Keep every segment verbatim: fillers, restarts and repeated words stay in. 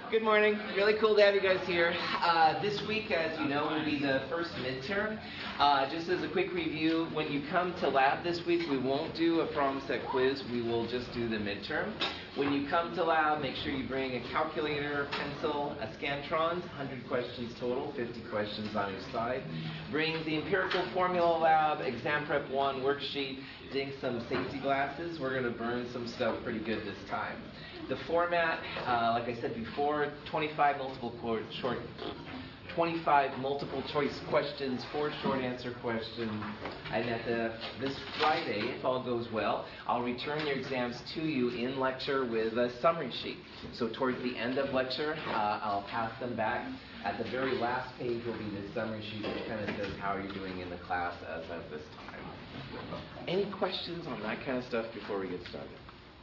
Good morning. Really cool to have you guys here. Uh, this week, as you know, will be the first midterm. Uh, just as a quick review, when you come to lab this week, we won't do a problem set quiz. We will just do the midterm. When you come to lab, make sure you bring a calculator, pencil, a Scantron, one hundred questions total, fifty questions on each side. Bring the empirical formula lab, exam prep one worksheet, bring some safety glasses. We're going to burn some stuff pretty good this time. The format, uh, like I said before, twenty-five multiple short, twenty-five multiple choice questions, four short answer questions, and at the this Friday, if all goes well, I'll return your exams to you in lecture with a summary sheet. So towards the end of lecture, uh, I'll pass them back. At the very last page will be this summary sheet that kind of says how you're doing in the class as of this time. Any questions on that kind of stuff before we get started?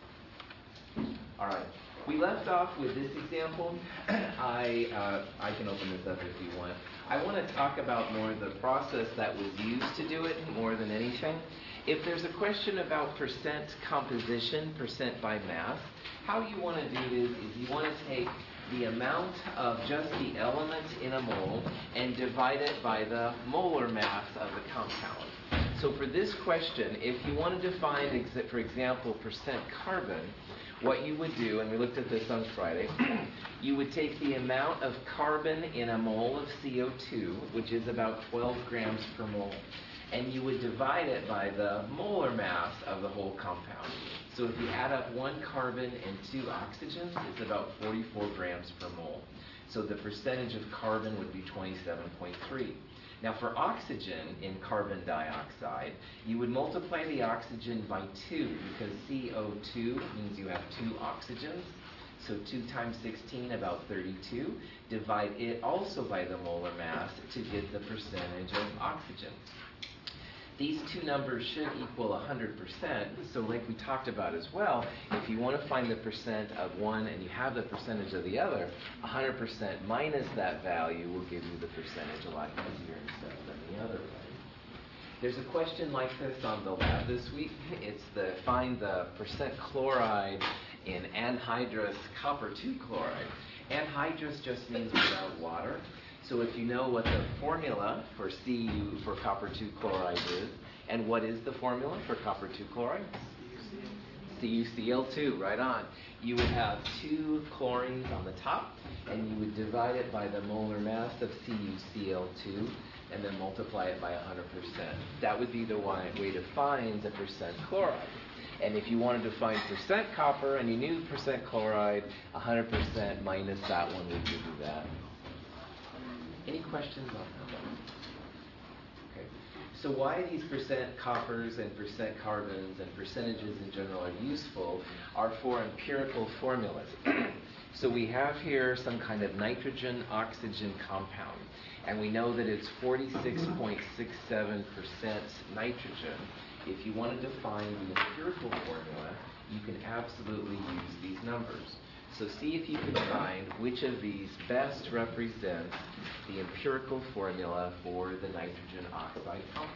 All right. We left off with this example. I, uh, I can open this up if you want. I want to talk about more the process that was used to do it more than anything. If there's a question about percent composition, percent by mass, how you want to do this is you want to take the amount of just the element in a mole and divide it by the molar mass of the compound. So for this question, if you wanted to find, for example, percent carbon, what you would do, and we looked at this on Friday, you would take the amount of carbon in a mole of C O two, which is about twelve grams per mole, and you would divide it by the molar mass of the whole compound. So if you add up one carbon and two oxygens, it's about forty-four grams per mole. So the percentage of carbon would be twenty-seven point three. Now for oxygen in carbon dioxide, you would multiply the oxygen by two because C O two means you have two oxygens. So two times sixteen, about thirty-two. Divide it also by the molar mass to get the percentage of oxygen. These two numbers should equal one hundred percent. So like we talked about as well, if you want to find the percent of one and you have the percentage of the other, one hundred percent minus that value will give you the percentage a lot easier instead than the other way. There's a question like this on the lab this week. It's the find the percent chloride in anhydrous copper two chloride. Anhydrous just means without water. So if you know what the formula for C U for copper two chloride is, and what is the formula for copper two chloride? C U C L two, right on. You would have two chlorines on the top, and you would divide it by the molar mass of C U C L two, and then multiply it by one hundred percent. That would be the way to find the percent chloride. And if you wanted to find percent copper and you knew percent chloride, one hundred percent minus that one would give you that. Any questions on that one? Okay. So why these percent coppers and percent carbons and percentages in general are useful are for empirical formulas. So we have here some kind of nitrogen-oxygen compound, and we know that it's forty-six point six seven percent nitrogen. If you wanted to find the empirical formula, you can absolutely use these numbers. So see if you can find which of these best represents the empirical formula for the nitrogen oxide compound.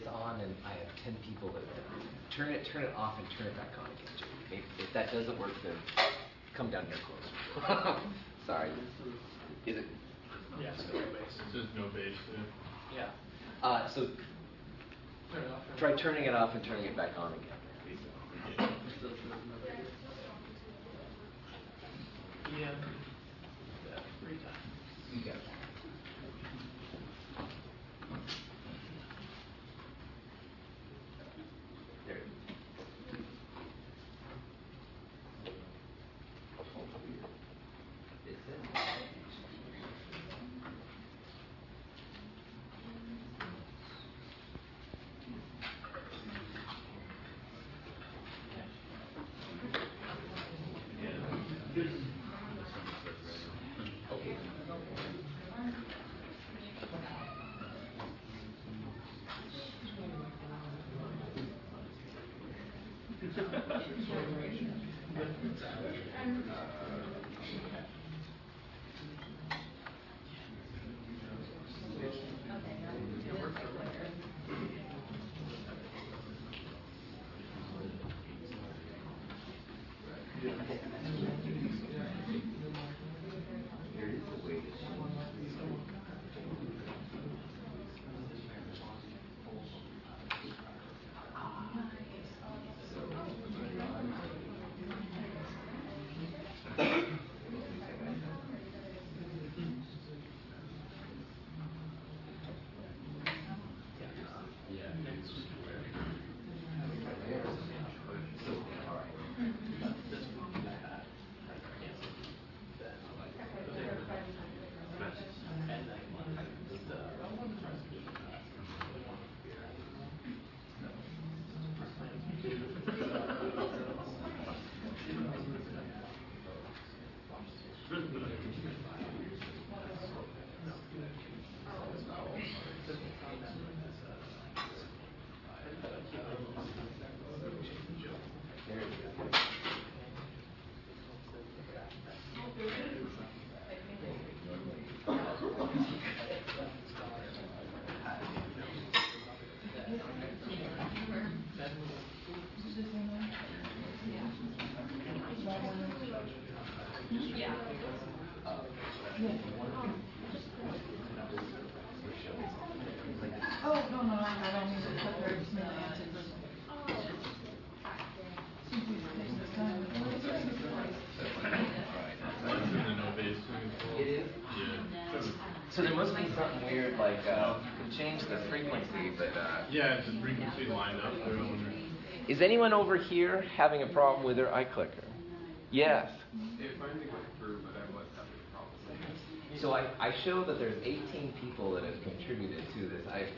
it's on and I have ten people that turn it, turn it off and turn it back on again. Maybe if that doesn't work, then come down here closer. Sorry. Is it? Yeah, it's no bass. It's just no bass. Yeah. Yeah. Uh, so Turn it off. try turning it off and turning it back on again. Yeah. Yeah. Three times. You got it. There. Is it? Okay. There is a way to Oh, no, no, I don't mean to put her to It is? Yeah. So there must be something weird, like, uh, we changed the frequency, but, uh... Yeah, it's the frequency lined up. I wonder. Is anyone over here having a problem with their iClicker? Yes. It finally went through, but I was having problems. So I, I show that there's eighteen people that have contributed to this. I...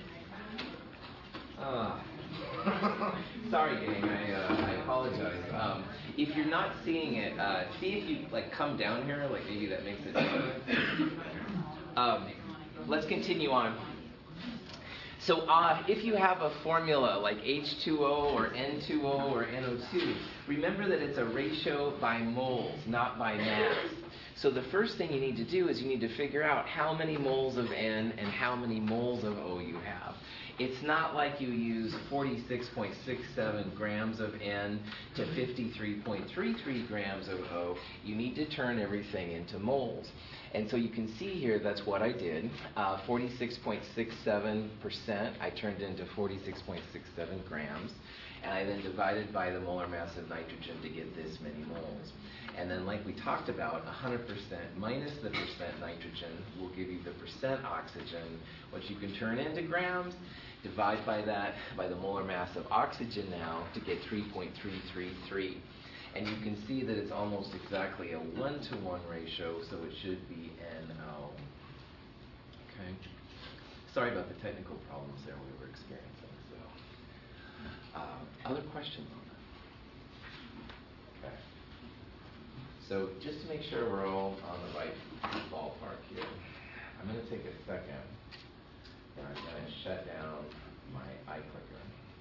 Uh, sorry, gang. I, uh, I apologize. Um, if you're not seeing it, uh, see if you like come down here. Like maybe that makes it different. Um, let's continue on. So uh, if you have a formula like H two O or N two O or N O two, remember that it's a ratio by moles, not by mass. So the first thing you need to do is you need to figure out how many moles of N and how many moles of O you have. It's not like you use forty-six point six seven grams of N to fifty-three point three three grams of O. You need to turn everything into moles. And so you can see here that's what I did. Uh, forty-six point six seven percent I turned into forty-six point six seven grams. And I then divided by the molar mass of nitrogen to get this many moles. And then like we talked about, one hundred percent minus the percent nitrogen will give you the percent oxygen, which you can turn into grams. Divide by that, by the molar mass of oxygen now, to get three point three three three. And you can see that it's almost exactly a one-to-one ratio, so it should be N O. Okay? Sorry about the technical problems there we were experiencing. So, um, other questions on that? Okay. So just to make sure we're all on the right ballpark here, I'm going to take a second and I'm going to shut down my iClicker.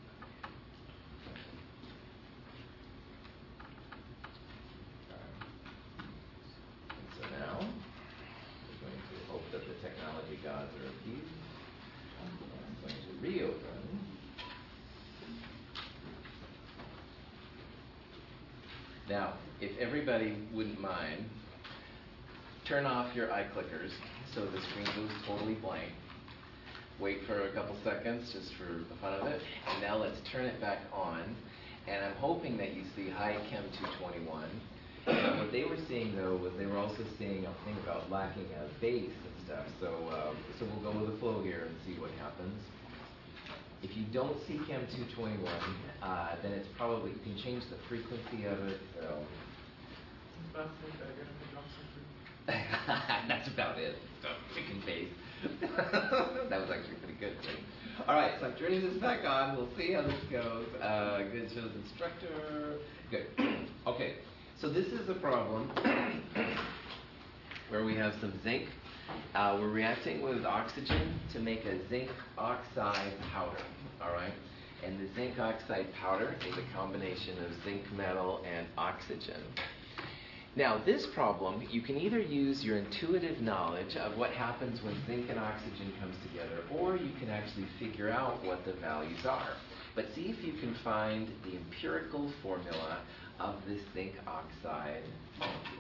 And so now we're going to hope that the technology gods are appeased. I'm going to reopen Now, if everybody wouldn't mind, turn off your eye clickers so the screen goes totally blank. Wait for a couple seconds just for the fun of it. And now let's turn it back on. And I'm hoping that you see Hi Chem two twenty-one. And what they were seeing though was they were also seeing a thing about lacking a base and stuff. So, um, so we'll go with the flow here and see what happens. If you don't see Chem two twenty-one, uh, then it's probably, you can change the frequency of it. So. That's about it. So, chicken base. That was actually pretty good. Right? All right, so I'm turning this back on. We'll see how this goes. Uh, good shows instructor. Good. Okay, so this is a problem where we have some zinc. Uh, we're reacting with oxygen to make a zinc oxide powder. All right, and the zinc oxide powder is a combination of zinc metal and oxygen. Now, this problem, you can either use your intuitive knowledge of what happens when zinc and oxygen comes together, or you can actually figure out what the values are. But see if you can find the empirical formula of this zinc oxide molecule.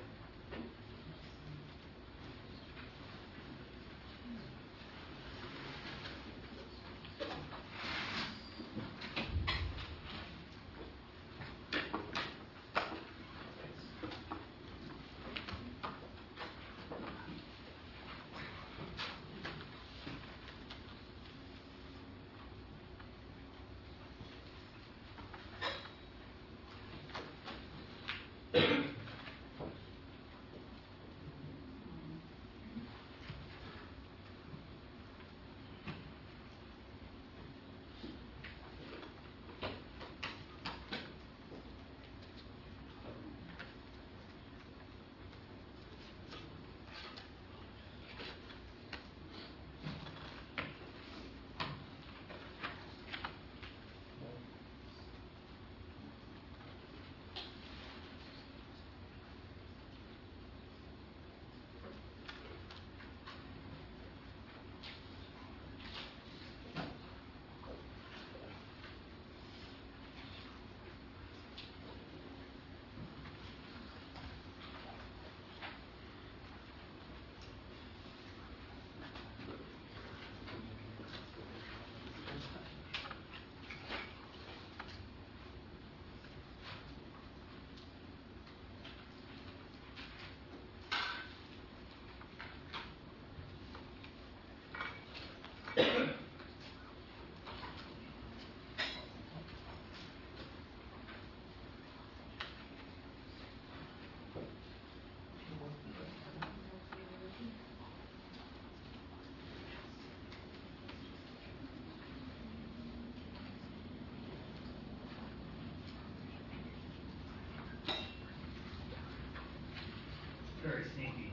Very sneaky.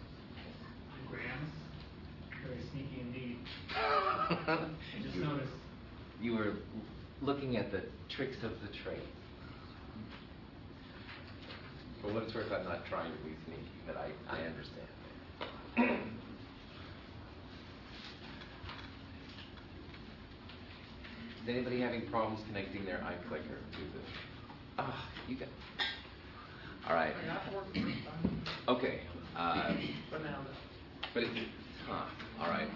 The grams, very sneaky indeed. I just you, noticed. You were looking at the tricks of the trade. For what it's worth, I'm not trying to be sneaky, but I, I understand. Is anybody having problems connecting their eye clicker to the... Ah, you got... All right. Okay. Uh, but it, huh, all right.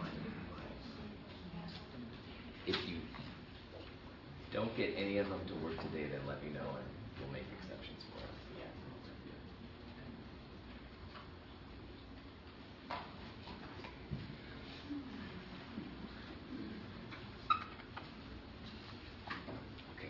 If you don't get any of them to work today, then let me know and we'll make exceptions for us. Okay.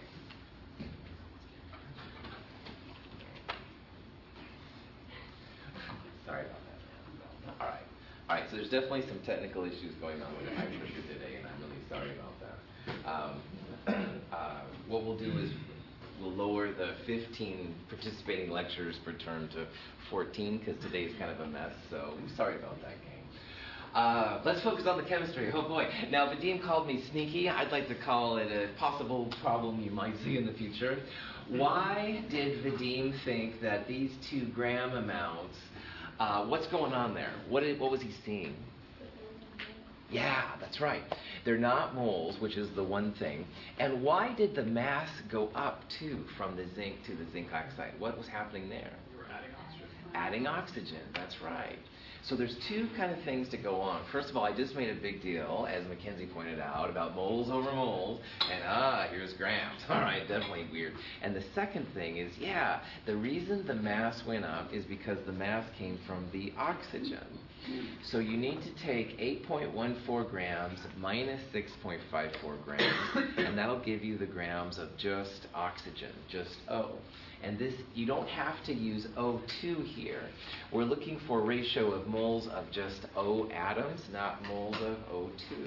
Sorry about that. All right. All right, so there's definitely some technical issues going on with the eye clicker today, and I'm really sorry about that. Um, uh, what we'll do is we'll lower the fifteen participating lecturers per term to fourteen, because today's kind of a mess, so I'm sorry about that, gang. Uh, let's focus on the chemistry. Oh boy. Now, Vadim called me sneaky. I'd like to call it a possible problem you might see in the future. Why did Vadim think that these two gram amounts, uh, what's going on there? What, did, what was he seeing? Yeah, that's right. They're not moles, which is the one thing. And why did the mass go up too from the zinc to the zinc oxide? What was happening there? You were adding oxygen. Adding oxygen, that's right. So there's two kind of things to go on. First of all, I just made a big deal, as Mackenzie pointed out, about moles over moles, and ah, here's grams. All right, definitely weird. And the second thing is, yeah, the reason the mass went up is because the mass came from the oxygen. So you need to take eight point one four grams minus six point five four grams, and that'll give you the grams of just oxygen, just O. And this, you don't have to use O two here. We're looking for a ratio of moles of just O atoms, not moles of O two.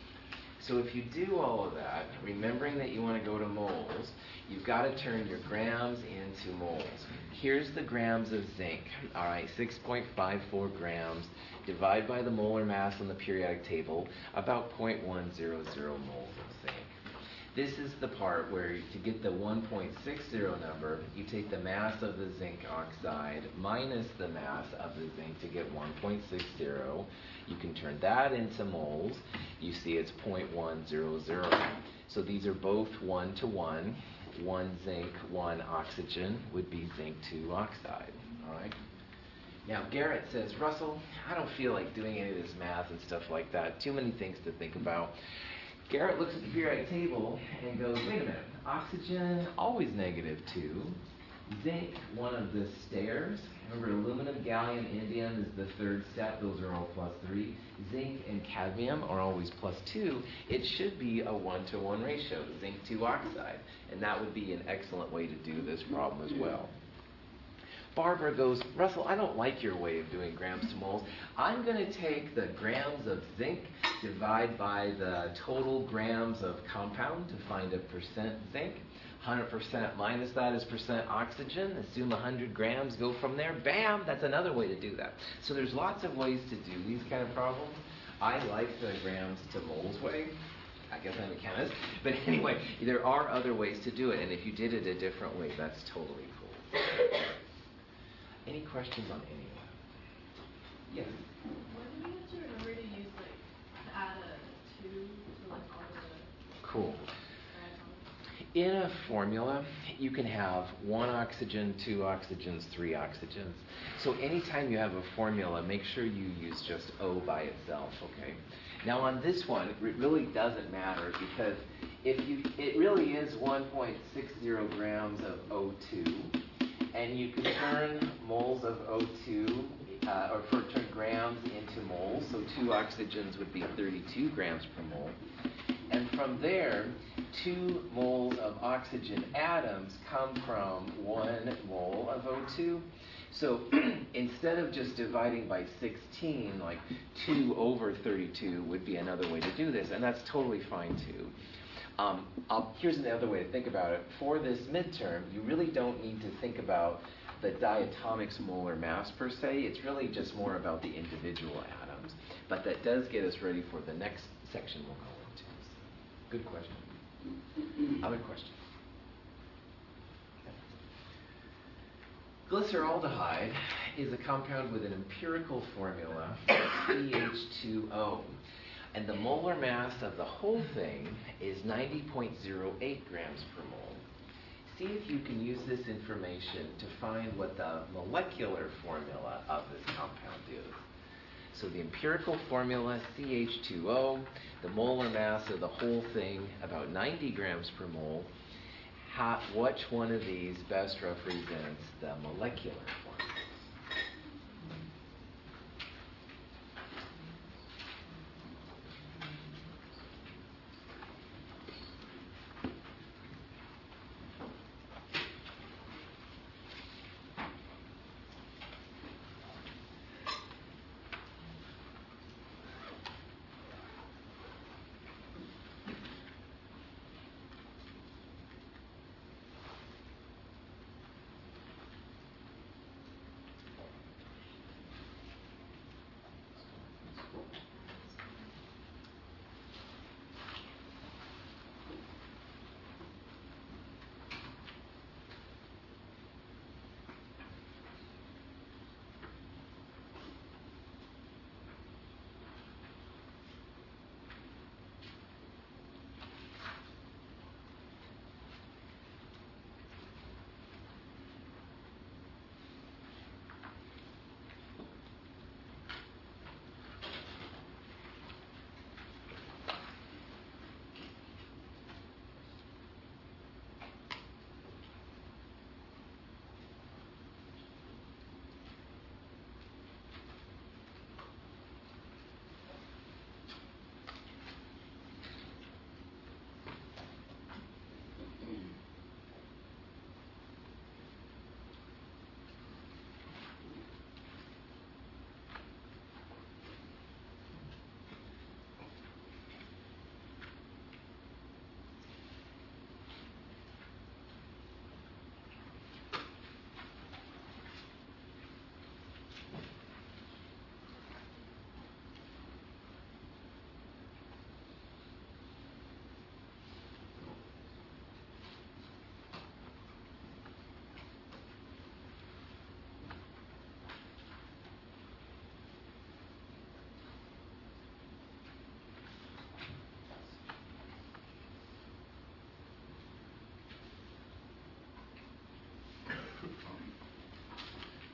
So if you do all of that, remembering that you want to go to moles, you've got to turn your grams into moles. Here's the grams of zinc. All right, six point five four grams. Divide by the molar mass on the periodic table, about zero point one zero zero moles of zinc. This is the part where to get the one point six zero number, you take the mass of the zinc oxide minus the mass of the zinc to get one point six zero. You can turn that into moles. You see it's zero point one zero zero. So these are both one to one. One zinc, one oxygen would be zinc two oxide. All right. Now Garrett says, Russell, I don't feel like doing any of this math and stuff like that. Too many things to think about. Garrett looks at the periodic table and goes, wait a minute, oxygen, always negative two. Zinc, one of the stairs. Remember, aluminum, gallium, indium is the third step. Those are all plus three. Zinc and cadmium are always plus two. It should be a one-to-one ratio, zinc two oxide. And that would be an excellent way to do this problem as well. Barbara goes, Russell, I don't like your way of doing grams to moles. I'm going to take the grams of zinc, divide by the total grams of compound to find a percent zinc. one hundred percent minus that is percent oxygen. Assume one hundred grams, go from there. Bam! That's another way to do that. So there's lots of ways to do these kind of problems. I like the grams to moles way. I guess I'm a chemist. But anyway, there are other ways to do it. And if you did it a different way, that's totally cool. Any questions on any of that? Yes? What do we have to remember to use, like, to add a two to, like, all the Cool. diatoms? In a formula, you can have one oxygen, two oxygens, three oxygens. So anytime you have a formula, make sure you use just O by itself, okay? Now on this one, it really doesn't matter because if you, it really is one point six zero grams of O two. And you can turn moles of O two, uh, or for, turn grams into moles. So two oxygens would be thirty-two grams per mole. And from there, two moles of oxygen atoms come from one mole of O two. So instead of just dividing by sixteen, like two over thirty-two would be another way to do this. And that's totally fine too. Um, I'll, here's another way to think about it. For this midterm, you really don't need to think about the diatomic's molar mass per se. It's really just more about the individual atoms. But that does get us ready for the next section we'll go into. Good question. Other question? Glyceraldehyde is a compound with an empirical formula, C H two O. And the molar mass of the whole thing is ninety point zero eight grams per mole. See if you can use this information to find what the molecular formula of this compound is. So the empirical formula, C H two O, the molar mass of the whole thing, about ninety grams per mole. How, which one of these best represents the molecular formula?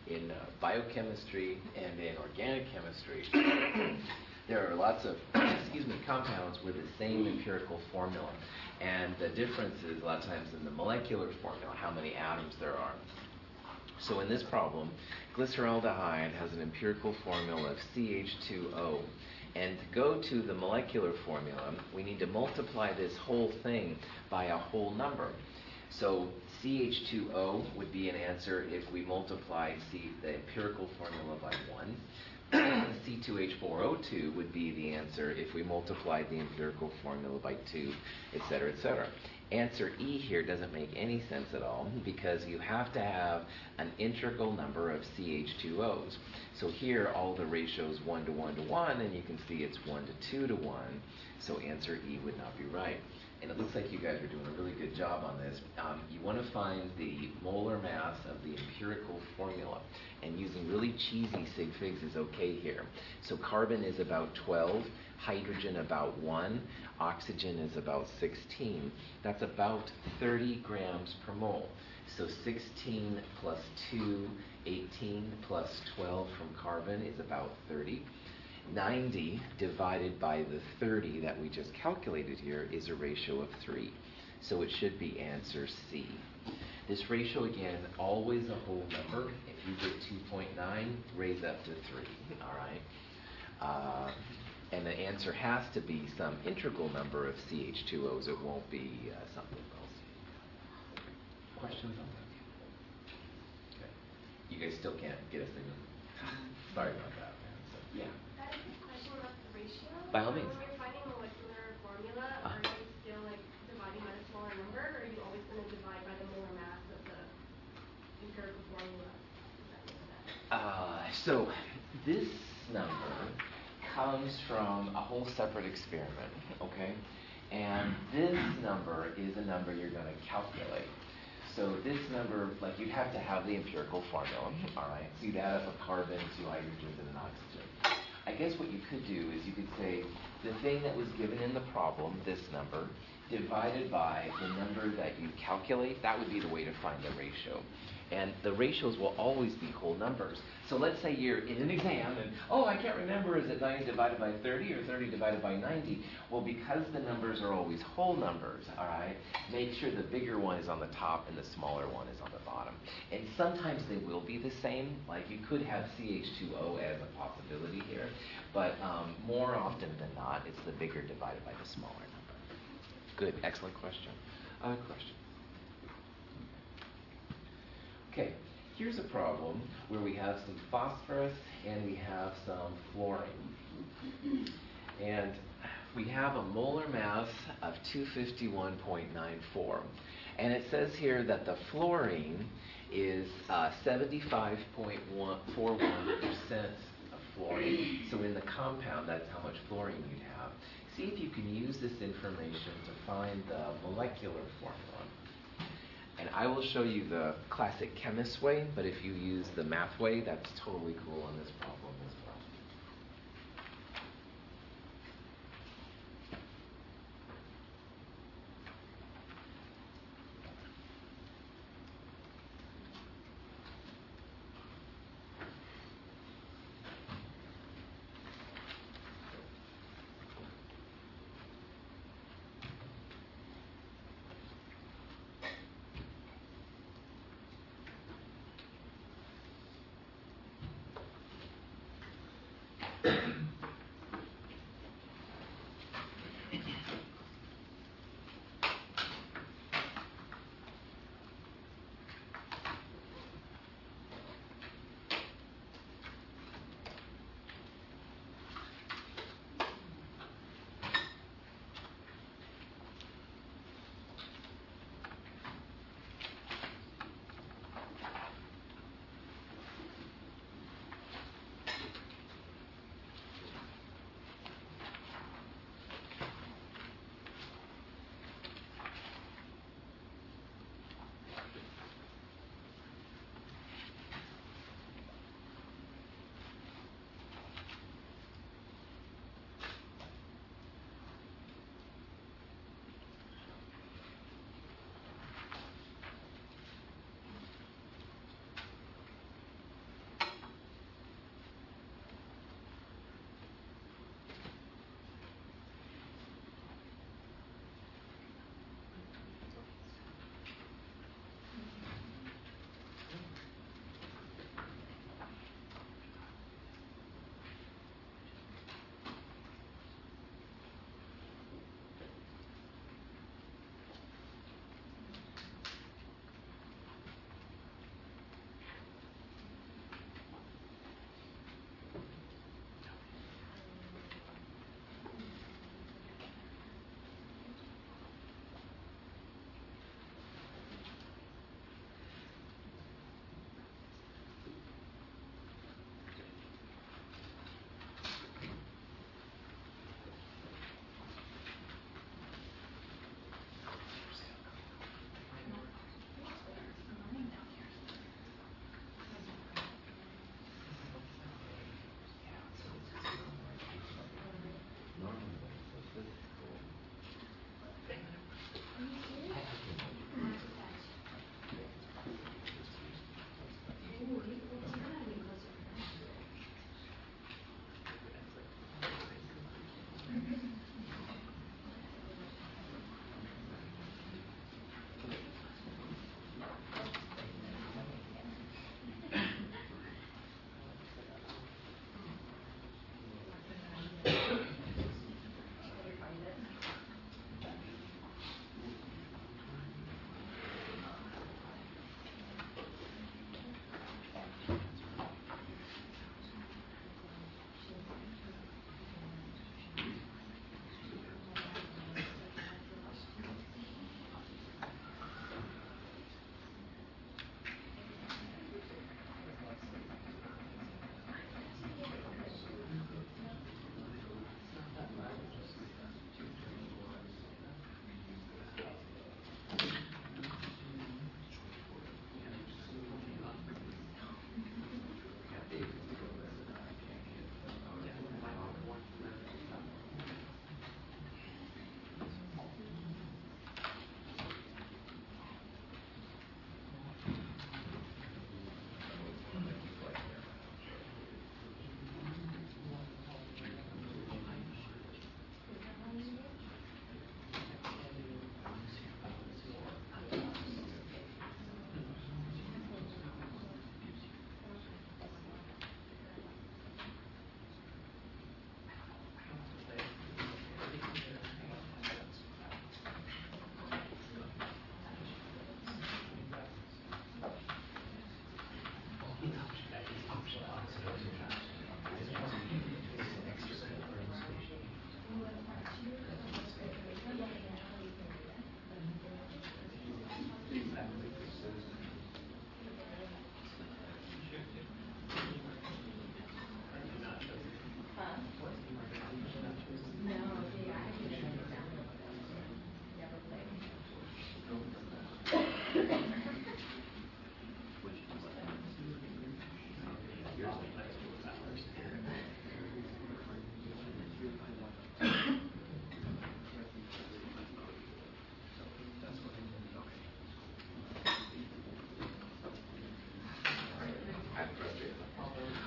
in uh, biochemistry and in organic chemistry, there are lots of excuse me compounds with the same empirical formula, and the difference is a lot of times in the molecular formula, how many atoms there are. So in this problem, glyceraldehyde has an empirical formula of C H two O. And to go to the molecular formula, we need to multiply this whole thing by a whole number. So C H two O would be an answer if we multiply C, the empirical formula by one. C two H four O two would be the answer if we multiplied the empirical formula by two, et cetera, et cetera. Answer E here doesn't make any sense at all because you have to have an integral number of C H two O's. So here all the ratios one to one to one, and you can see it's one to two to one. So answer E would not be right. And it looks like you guys are doing a really good job on this. Um, you want to find the molar mass of the empirical formula. And using really cheesy sig figs is okay here. So carbon is about twelve, hydrogen about one, oxygen is about sixteen. That's about thirty grams per mole. So sixteen plus two, eighteen plus twelve from carbon is about thirty. ninety divided by the thirty that we just calculated here is a ratio of three. So it should be answer C. This ratio, again, always a whole number. If you get two point nine, raise up to three, all right? Uh, and the answer has to be some integral number of C H two O's. It won't be uh, something else. Questions on that? Okay. You guys still can't get a signal? Sorry about that, man. So, yeah. I have a question about the ratio. By all means. When you're finding a molecular formula, Uh. are you still like dividing by the smaller number, or are you always going to divide by the molar mass of the empirical formula? Does that make sense? Uh, so this number comes from a whole separate experiment, okay? And this number is a number you're going to calculate. So this number, like you'd have to have the empirical formula, all right? So you'd add up a carbon, two hydrogens, and an oxygen. I guess what you could do is you could say the thing that was given in the problem, this number, divided by the number that you calculate, that would be the way to find the ratio. And the ratios will always be whole numbers. So let's say you're in an exam and, oh, I can't remember, is it ninety divided by thirty or thirty divided by ninety? Well, because the numbers are always whole numbers, all right, make sure the bigger one is on the top and the smaller one is on the bottom. And sometimes they will be the same, like you could have C H two O as a possibility here, but um, more often than not, it's the bigger divided by the smaller number. Good, excellent question. Uh, question? Okay, here's a problem where we have some phosphorus and we have some fluorine. And we have a molar mass of two fifty-one point nine four. And it says here that the fluorine is uh, seventy-five point four one percent of fluorine. So in the compound, that's how much fluorine you'd have. See if you can use this information to find the molecular formula. And I will show you the classic chemist way, but if you use the math way, that's totally cool on this problem as well.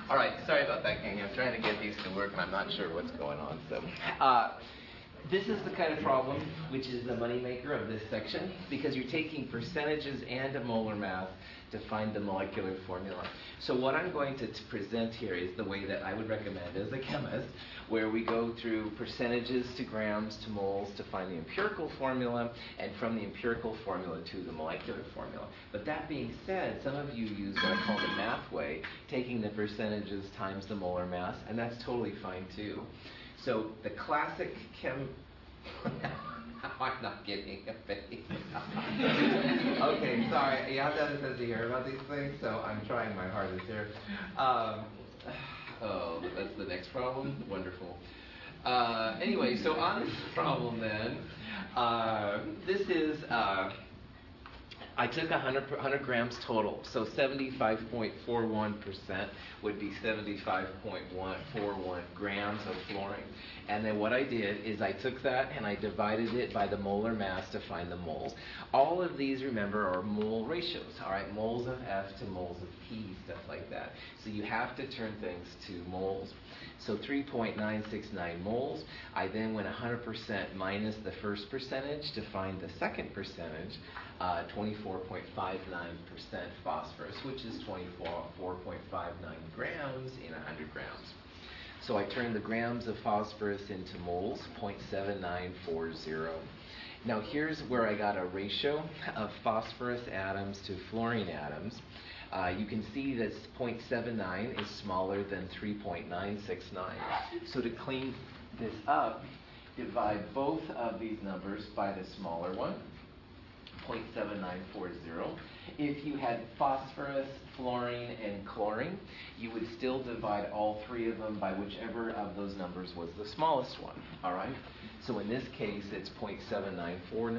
All right, sorry about that, gang. I'm trying to get these to work, and I'm not sure what's going on. So, uh, this is the kind of problem which is the moneymaker of this section, because you're taking percentages and a molar mass to find the molecular formula. So what I'm going to t- present here is the way that I would recommend as a chemist, where we go through percentages to grams to moles to find the empirical formula, and from the empirical formula to the molecular formula. But that being said, some of you use what I call the math way, taking the percentages times the molar mass, and that's totally fine too. So the classic chem... I'm not getting a face. Okay, sorry. You have to have a sense of humor about these things, so I'm trying my hardest here. Um, oh, that's the next problem? Wonderful. Uh, anyway, so on this problem then, uh, this is... Uh, I took one hundred, one hundred grams total, so seventy-five point four one percent would be seventy-five point four one grams of fluorine. And then what I did is I took that and I divided it by the molar mass to find the moles. All of these, remember, are mole ratios, all right? Moles of F to moles of P, stuff like that. So you have to turn things to moles. So three point nine six nine moles. I then went one hundred percent minus the first percentage to find the second percentage, uh, twenty-four point five nine percent phosphorus, which is twenty-four point five nine grams in one hundred grams. So I turned the grams of phosphorus into moles, zero point seven nine four zero. Now here's where I got a ratio of phosphorus atoms to fluorine atoms. Uh, you can see that zero point seven nine is smaller than three point nine six nine. So to clean this up, divide both of these numbers by the smaller one, zero point seven nine four zero. If you had phosphorus, fluorine, and chlorine, you would still divide all three of them by whichever of those numbers was the smallest one, all right? So in this case, it's zero point seven nine four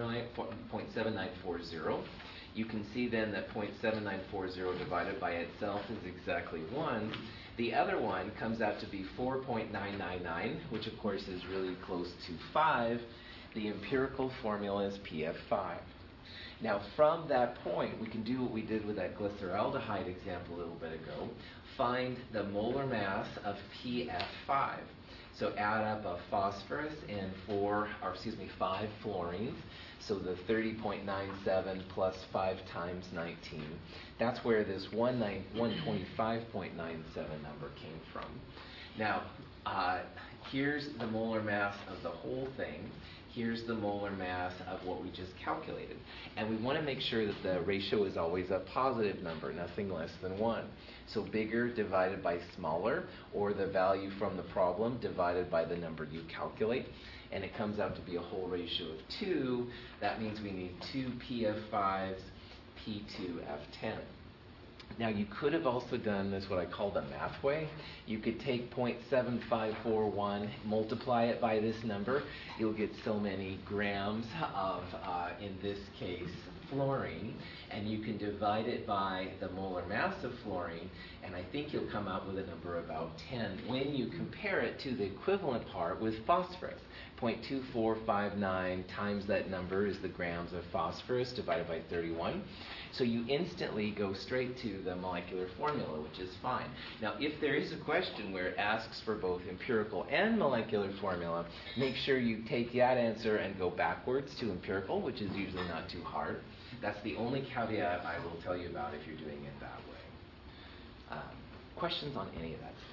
zero. You can see then that zero point seven nine four zero divided by itself is exactly one. The other one comes out to be four point nine nine nine, which of course is really close to five. The empirical formula is P F five. Now from that point, we can do what we did with that glyceraldehyde example a little bit ago. Find the molar mass of P F five. So add up a phosphorus and four, or excuse me, five fluorines. So the thirty point nine seven plus five times nineteen. That's where this one twenty-five point nine seven number came from. Now, uh, here's the molar mass of the whole thing. Here's the molar mass of what we just calculated. And we want to make sure that the ratio is always a positive number, nothing less than one. So bigger divided by smaller, or the value from the problem divided by the number you calculate. And it comes out to be a whole ratio of two. That means we need two P F fives, P two F ten. Now you could have also done this, what I call the math way. You could take zero point seven five four one, multiply it by this number. You'll get so many grams of, uh, in this case, fluorine. And you can divide it by the molar mass of fluorine. And I think you'll come out with a number about ten when you compare it to the equivalent part with phosphorus. zero point two four five nine times that number is the grams of phosphorus divided by thirty-one. So you instantly go straight to the molecular formula, which is fine. Now, if there is a question where it asks for both empirical and molecular formula, make sure you take that answer and go backwards to empirical, which is usually not too hard. That's the only caveat I will tell you about if you're doing it that way. Um, questions on any of that stuff?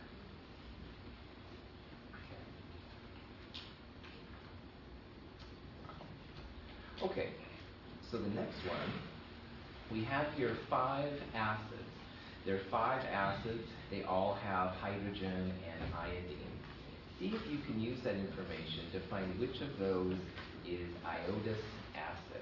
Okay, so the next one, we have here five acids. There are five acids. They all have hydrogen and iodine. See if you can use that information to find which of those is iodous acid.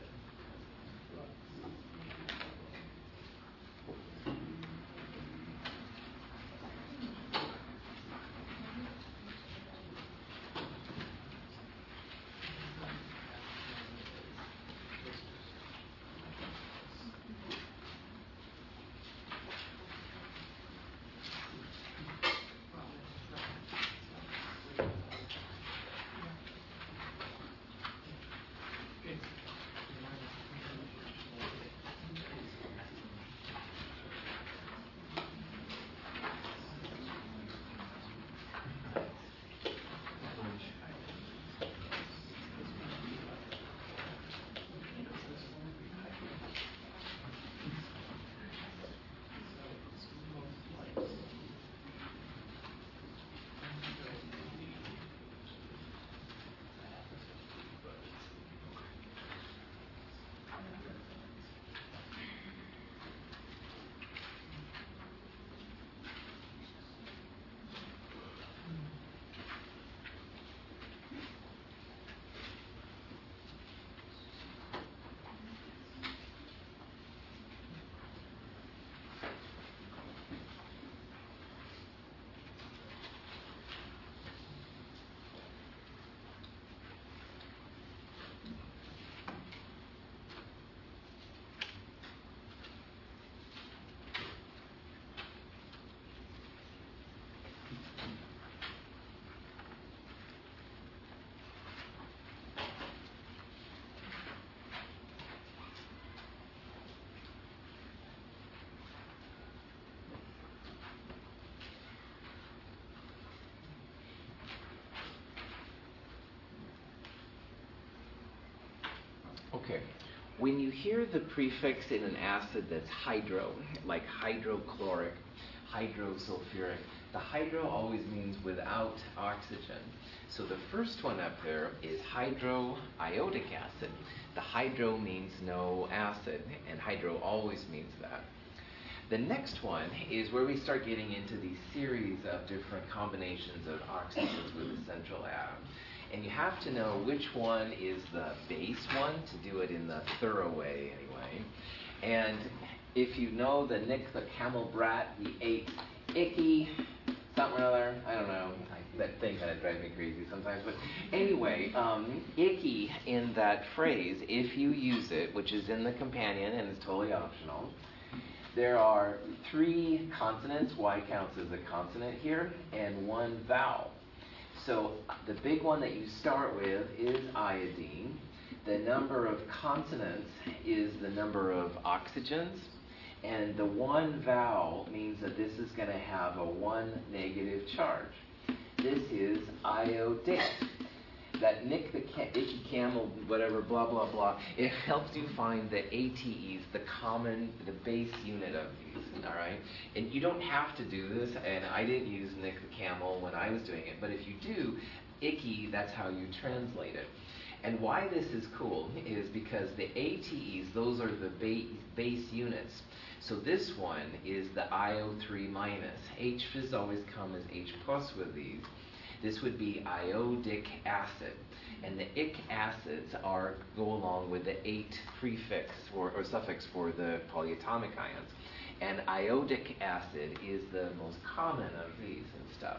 Okay. When you hear the prefix in an acid that's hydro, like hydrochloric, hydrosulfuric, the hydro always means without oxygen. So the first one up there is hydroiodic acid. The hydro means no acid, and hydro always means that. The next one is where we start getting into these series of different combinations of oxygens with a central atom. And you have to know which one is the base one to do it in the thorough way anyway. And if you know the Nick the Camel Brat, he ate icky something or other, I don't know, I, that thing kind of drives me crazy sometimes. But anyway, um, icky in that phrase, if you use it, which is in the companion and is totally optional, there are three consonants, Y counts as a consonant here, and one vowel. So the big one that you start with is iodine. The number of consonants is the number of oxygens. And the one vowel means that this is going to have a one negative charge. This is iodic. That Nick the ca- icky camel, whatever, blah, blah, blah, it helps you find the A T Es, the common, the base unit of these, all right? And you don't have to do this, and I didn't use Nick the camel when I was doing it, but if you do, icky, that's how you translate it. And why this is cool is because the A T Es, those are the ba- base units. So this one is the I O three minus. H has always come as H plus with these. This would be iodic acid. And the ic acids are go along with the eight prefix or, or suffix for the polyatomic ions. And iodic acid is the most common of these and stuff.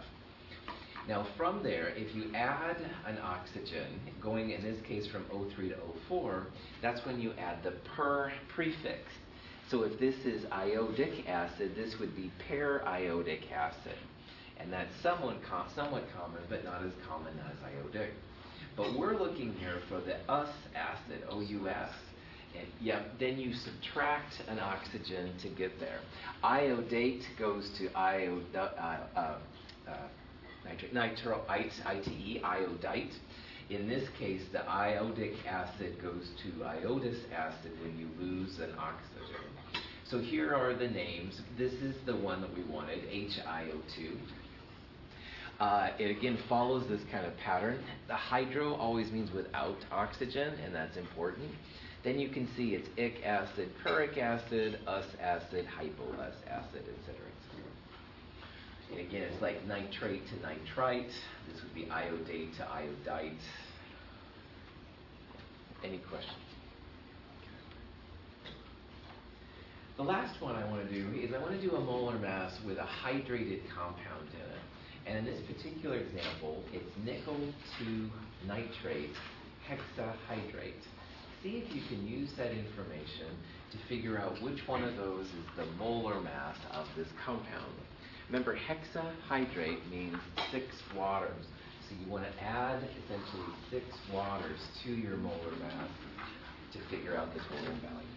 Now from there, if you add an oxygen, going in this case from O three to O four, that's when you add the per prefix. So if this is iodic acid, this would be periodic acid. And that's somewhat, com- somewhat common, but not as common as iodic. But we're looking here for the us acid, O U S. And yeah, then you subtract an oxygen to get there. Iodate goes to iod, uh, uh, uh, nitri- nitroite, I T E, iodite. In this case, the iodic acid goes to iodous acid when you lose an oxygen. So here are the names. This is the one that we wanted, H I O two. Uh, it again follows this kind of pattern. The hydro always means without oxygen, and that's important. Then you can see it's ic acid, puric acid, us acid, hypo-us acid, et cetera, et cetera. And again, it's like nitrate to nitrite. This would be iodate to iodite. Any questions? The last one I want to do is I want to do a molar mass with a hydrated compound in it. And in this particular example, it's nickel two nitrate hexahydrate. See if you can use that information to figure out which one of those is the molar mass of this compound. Remember, hexahydrate means six waters. So you want to add essentially six waters to your molar mass to figure out the total value.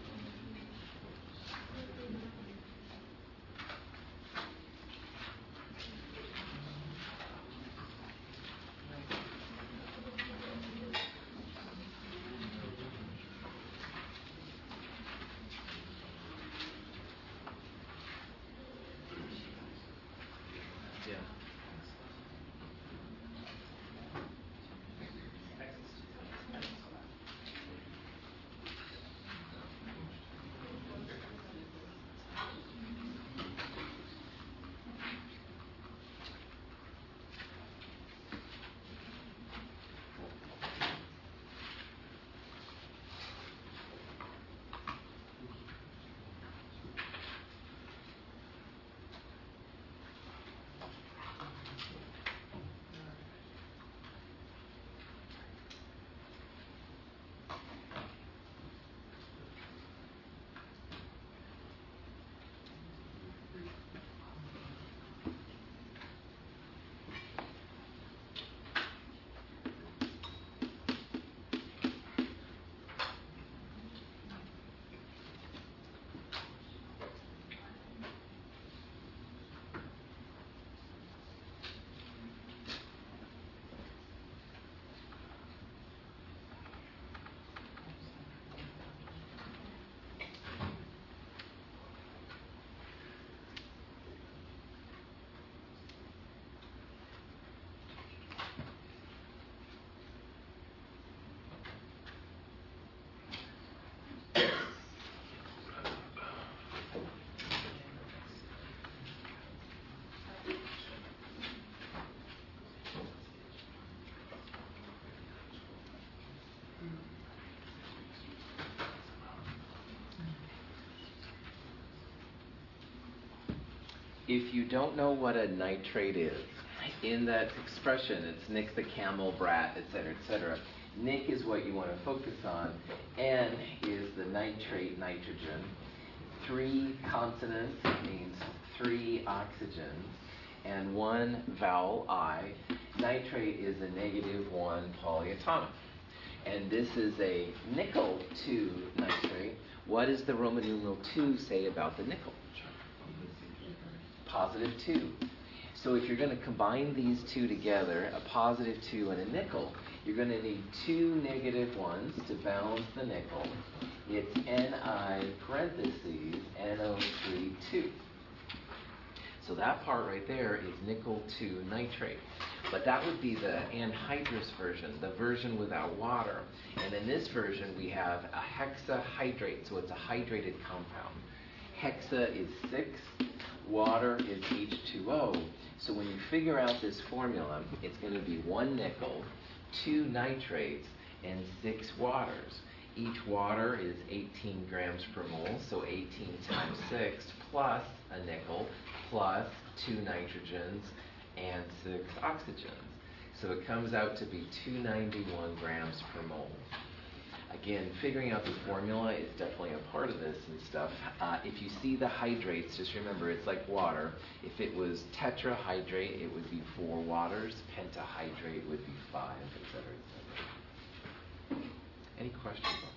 If you don't know what a nitrate is, in that expression, it's Nick the camel, brat, et cetera, et cetera. Nick is what you want to focus on. N is the nitrate, nitrogen. Three consonants means three oxygens. And one vowel, I. Nitrate is a negative one polyatomic. And this is a nickel two nitrate. What does the Roman numeral two say about the nickel? Positive two. So if you're going to combine these two together, a positive two and a nickel, you're going to need two negative ones to balance the nickel. It's Ni parentheses N O three two. So that part right there is nickel two nitrate. But that would be the anhydrous version, the version without water. And in this version, we have a hexahydrate, so it's a hydrated compound. Hexa is six, water is H two O. So when you figure out this formula, it's going to be one nickel, two nitrates, and six waters. Each water is eighteen grams per mole, so eighteen times six plus a nickel plus two nitrogens and six oxygens. So it comes out to be two hundred ninety-one grams per mole. Again, figuring out the formula is definitely a part of this and stuff. Uh, if you see the hydrates, just remember it's like water. If it was tetrahydrate, it would be four waters. Pentahydrate would be five, et cetera, et cetera. Any questions on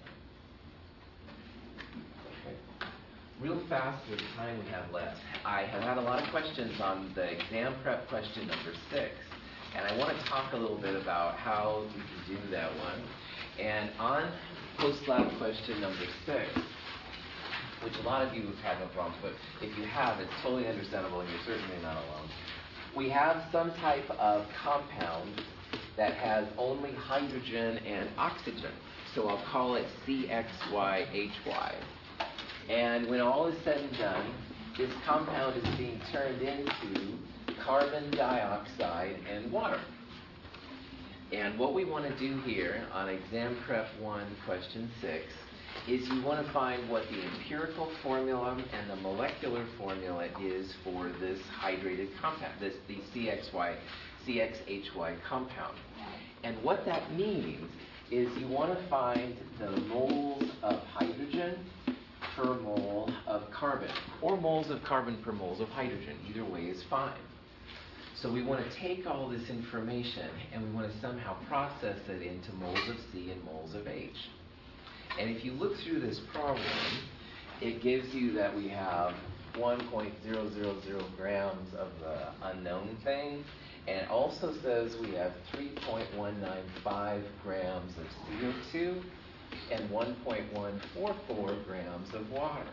that? Okay. Real fast with the time we have left, I have had a lot of questions on the exam prep question number six, and I want to talk a little bit about how you can do that one. And on post-lab question number six, which a lot of you have had no problems with, if you have, it's totally understandable and you're certainly not alone. We have some type of compound that has only hydrogen and oxygen. So I'll call it C X Y H Y. And when all is said and done, this compound is being turned into carbon dioxide and water. And what we want to do here on exam prep one, question six, is you want to find what the empirical formula and the molecular formula is for this hydrated compound, this the C X Y, C X H Y compound. And what that means is you want to find the moles of hydrogen per mole of carbon, or moles of carbon per moles of hydrogen. Either way is fine. So we want to take all this information and we want to somehow process it into moles of C and moles of H. And if you look through this problem, it gives you that we have one point zero zero zero grams of the unknown thing, and it also says we have three point one nine five grams of C O two and one point one four four grams of water.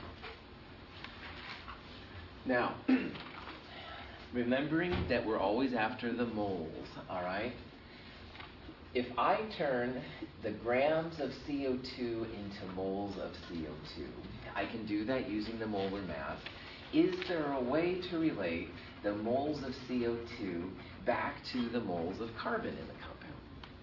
Now, remembering that we're always after the moles, all right? If I turn the grams of C O two into moles of C O two, I can do that using the molar mass. Is there a way to relate the moles of C O two back to the moles of carbon in the compound?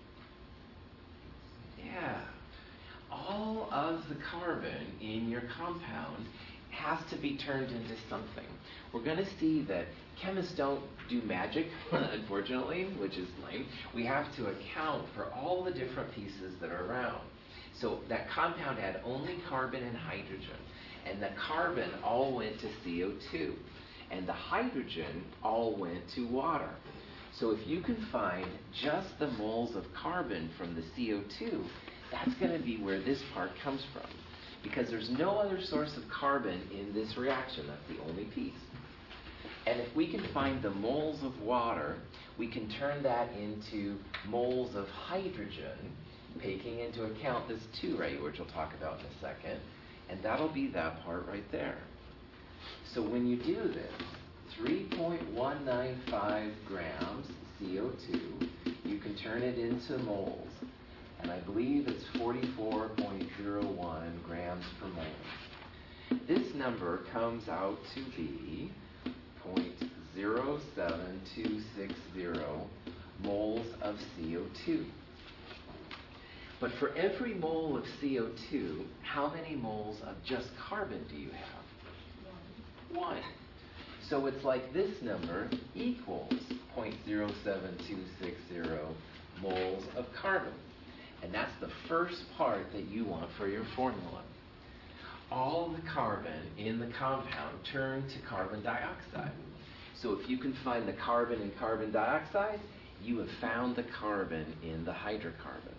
Yeah. All of the carbon in your compound has to be turned into something. We're going to see that chemists don't do magic, unfortunately, which is lame. We have to account for all the different pieces that are around. So that compound had only carbon and hydrogen, and the carbon all went to C O two, and the hydrogen all went to water. So if you can find just the moles of carbon from the C O two, that's going to be where this part comes from, because there's no other source of carbon in this reaction. That's the only piece. And if we can find the moles of water, we can turn that into moles of hydrogen, taking into account this two right, which we'll talk about in a second, and that'll be that part right there. So when you do this, three point one nine five grams C O two, you can turn it into moles, and I believe it's forty-four point zero one grams per mole. This number comes out to be zero point zero seven two six zero moles of C O two. But for every mole of C O two, how many moles of just carbon do you have? One. So it's like this number equals zero point zero seven two six zero moles of carbon. And that's the first part that you want for your formula. All the carbon in the compound turn to carbon dioxide. So if you can find the carbon in carbon dioxide, you have found the carbon in the hydrocarbon.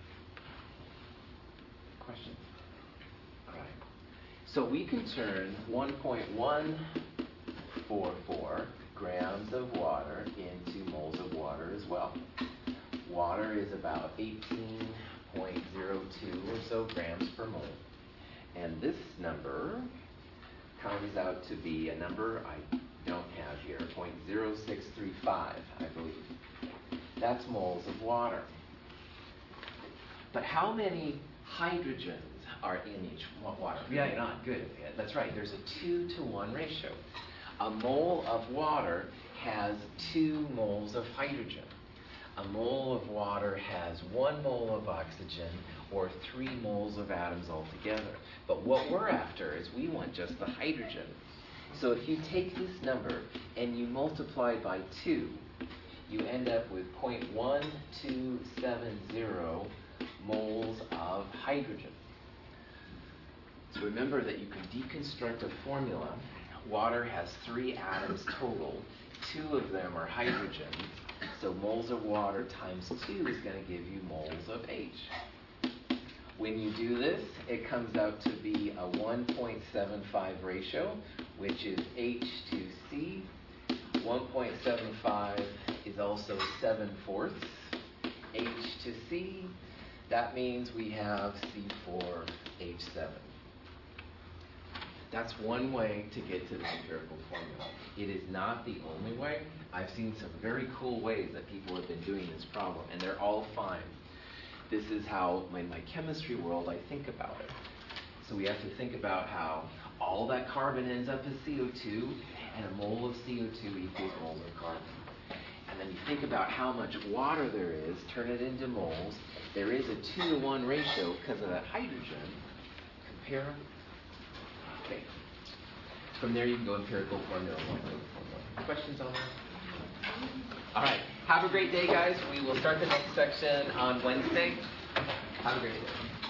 Questions? All right. So we can turn one point one four four grams of water into moles of water as well. Water is about eighteen point zero two or so grams per mole. And this number comes out to be a number I don't have here, zero point zero six three five, I believe. That's moles of water. But how many hydrogens are in each water? Yeah, you're not good. Yeah, that's right. There's a two to one ratio. A mole of water has two moles of hydrogen. A mole of water has one mole of oxygen or three moles of atoms altogether. But what we're after is we want just the hydrogen. So if you take this number and you multiply by two, you end up with zero point one two seven zero moles of hydrogen. So remember that you can deconstruct a formula. Water has three atoms total. Two of them are hydrogens. So moles of water times two is going to give you moles of H. When you do this, it comes out to be a one point seven five ratio, which is H to C. one point seven five is also seven fourths. H to C, that means we have C four H seven. That's one way to get to the empirical formula. It is not the only way. I've seen some very cool ways that people have been doing this problem, and they're all fine. This is how, in my chemistry world, I think about it. So we have to think about how all that carbon ends up as C O two, and a mole of C O two equals moles of carbon. And then you think about how much water there is, turn it into moles. There is a two to one ratio because of that hydrogen. Compare. Okay. From there you can go empirical formula, molecular formula. Questions on that? All right. Have a great day, guys. We will start the next section on Wednesday. Have a great day.